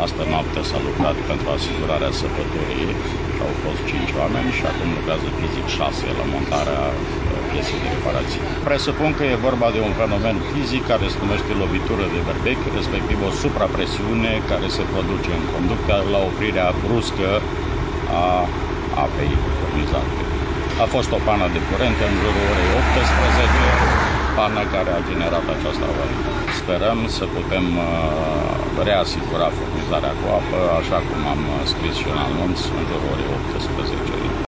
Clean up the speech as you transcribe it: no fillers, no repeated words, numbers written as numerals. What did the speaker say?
Astă noapte s-a lucrat pentru asigurarea săpătorii, au fost 5 oameni și acum lucrează fizic 6 la montarea piesei de reparație. Presupun că e vorba de un fenomen fizic care se numește lovitură de berbec, respectiv o suprapresiune care se produce în conductă la oprirea bruscă a apei furnizate. A fost o pană de curent în jurul orei 18, pană care a generat această avarie. Sperăm să putem reasigura furnizarea cu apă, așa cum am scris și în anunț, în jurul orei 18.